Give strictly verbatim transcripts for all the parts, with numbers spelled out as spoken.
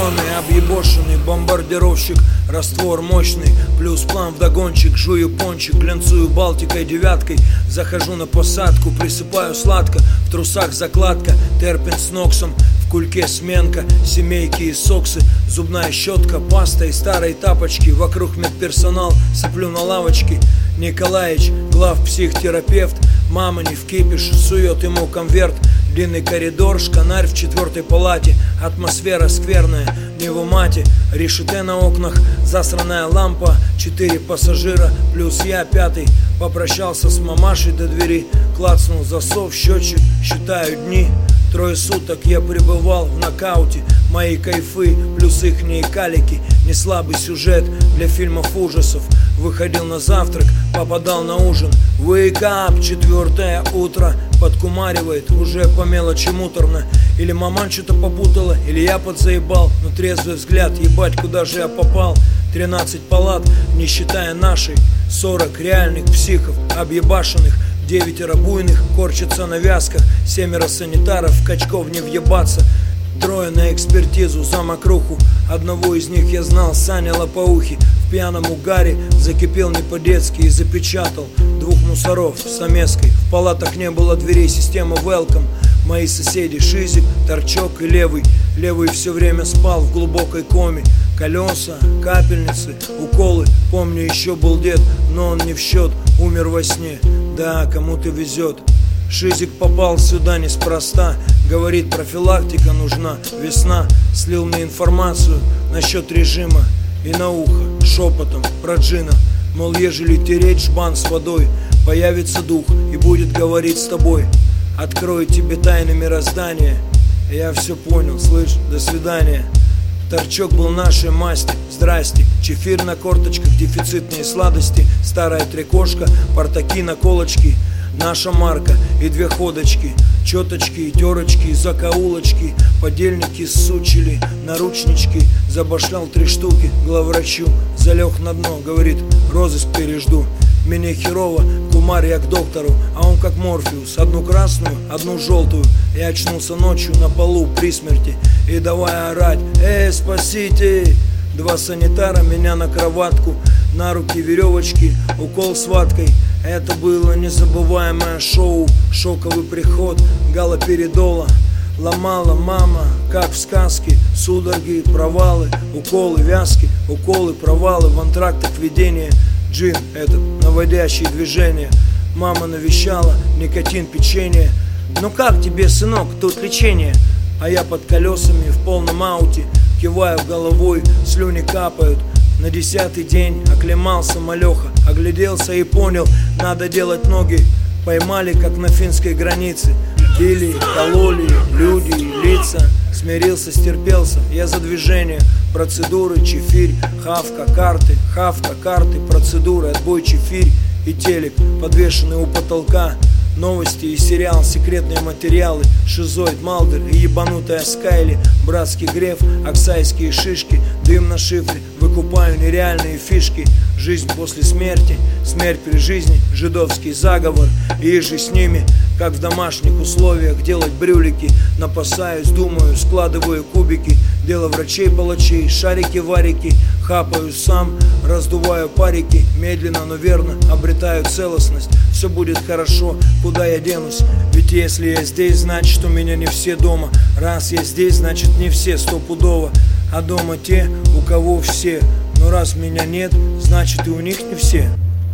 Ученый, объебошенный, бомбардировщик, раствор мощный, плюс план вдогончик. Жую пончик, глянцую Балтикой девяткой. Захожу на посадку, присыпаю сладко. В трусах закладка, терпен с ноксом. В кульке сменка, семейки и соксы. Зубная щетка, паста и старые тапочки. Вокруг медперсонал, соплю на лавочке. Николаич, главпсихтерапевт. Мама не вкипиш, сует ему конверт. Длинный коридор, шканарь в четвертой палате. Атмосфера скверная, не в умате. Решете на окнах, засранная лампа. Четыре пассажира, плюс я пятый. Попрощался с мамашей до двери. Клацнул засов, счетчик, считаю дни. Трое суток я пребывал в нокауте. Мои кайфы, плюс ихние калики. Не слабый сюжет для фильмов ужасов. Выходил на завтрак, попадал на ужин. Wake up, четвертое утро. Подкумаривает, уже по мелочи муторно. Или маман что-то попутала, или я подзаебал. Но трезвый взгляд, ебать, куда же я попал. Тринадцать палат, не считая нашей. Сорок реальных психов, объебашенных. Девятеро буйных, корчатся на вязках. Семеро санитаров, качков не въебаться. Трое на экспертизу за мокруху. Одного из них я знал, Саня Лопоухий. В пьяном угаре закипел не по-детски и запечатал двух мусоров с омеской. В палатах не было дверей, система welcome. Мои соседи Шизик, Торчок и Левый. Левый все время спал в глубокой коме. Колеса, капельницы, уколы. Помню, еще был дед, но он не в счет. Умер во сне, да, кому-то везет. Шизик попал сюда неспроста. Говорит, профилактика нужна. Весна, слил мне информацию насчет режима. И на ухо, шепотом, про джина. Мол, ежели тереть жбан с водой, появится дух и будет говорить с тобой. Открою тебе тайны мироздания. Я все понял, слышь, до свидания. Торчок был нашей масти, здрасте. Чефир на корточках, дефицитные сладости. Старая трикошка, портаки на колочки. Наша марка и две ходочки. Четочки и терочки, закоулочки. Подельники сучили, наручнички. Забашлял три штуки главврачу. Залег на дно, говорит, розыск пережду. Мне херово, кумар я к доктору. А он как Морфеус, одну красную, одну желтую. Я очнулся ночью на полу при смерти. И давай орать, эй, спасите. Два санитара меня на кроватку. На руки веревочки, укол с ваткой. Это было незабываемое шоу. Шоковый приход, галоперидола. Ломала мама, как в сказке. Судороги, провалы, уколы, вязки. Уколы, провалы, в антрактах видения. Джин этот, наводящий движение. Мама навещала, никотин, печенье. Ну как тебе, сынок, тут лечение? А я под колесами в полном ауте. Киваю головой, слюни капают. На десятый день оклемался малеха. Огляделся и понял, надо делать ноги. Поймали, как на финской границе. Били, кололи, люди, лица. Смирился, стерпелся, я за движение. Процедуры, чефирь, хавка, карты. Хавка, карты, процедуры, отбой, чефирь и телек, подвешенный у потолка. Новости и сериал, секретные материалы. Шизоид, Малдер и ебанутая Скайли. Братский греф, оксайские шишки. Дым на шифре, выкупаю нереальные фишки. Жизнь после смерти, смерть при жизни. Жидовский заговор, и же с ними. Как в домашних условиях делать брюлики. Напасаюсь, думаю, складываю кубики. Дело врачей-палачей, шарики-варики. Хапаю сам, раздуваю парики. Медленно, но верно обретаю целостность. Все будет хорошо, куда я денусь? Ведь если я здесь, значит у меня не все дома. Раз я здесь, значит не все стопудово. А дома те, у кого все. Но раз меня нет, значит и у них не все.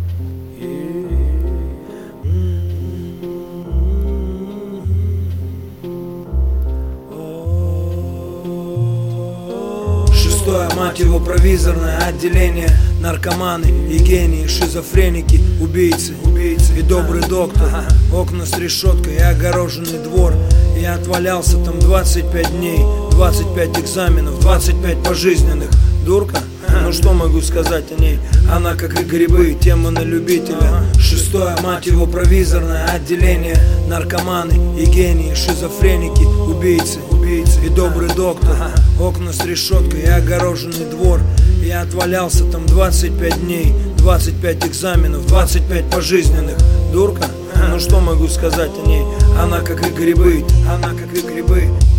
Шестое, мать его, провизорное отделение. Наркоманы и гении, шизофреники, убийцы, убийцы и добрый доктор. Окна с решеткой и огороженный двор. Я отвалялся там двадцать пять дней, двадцать пять экзаменов, двадцать пять пожизненных. Дурка? Ну что могу сказать о ней? Она как и грибы, тема на любителя. Шестое, мать его, провизорное отделение. Наркоманы и гении, шизофреники, убийцы, убийцы и добрый доктор. Окна с решеткой и огороженный двор. Я отвалялся там двадцать пять дней, двадцать пять экзаменов, двадцать пять пожизненных. Дурка? Ну что могу сказать о ней? Она как и грибы, она как и грибы.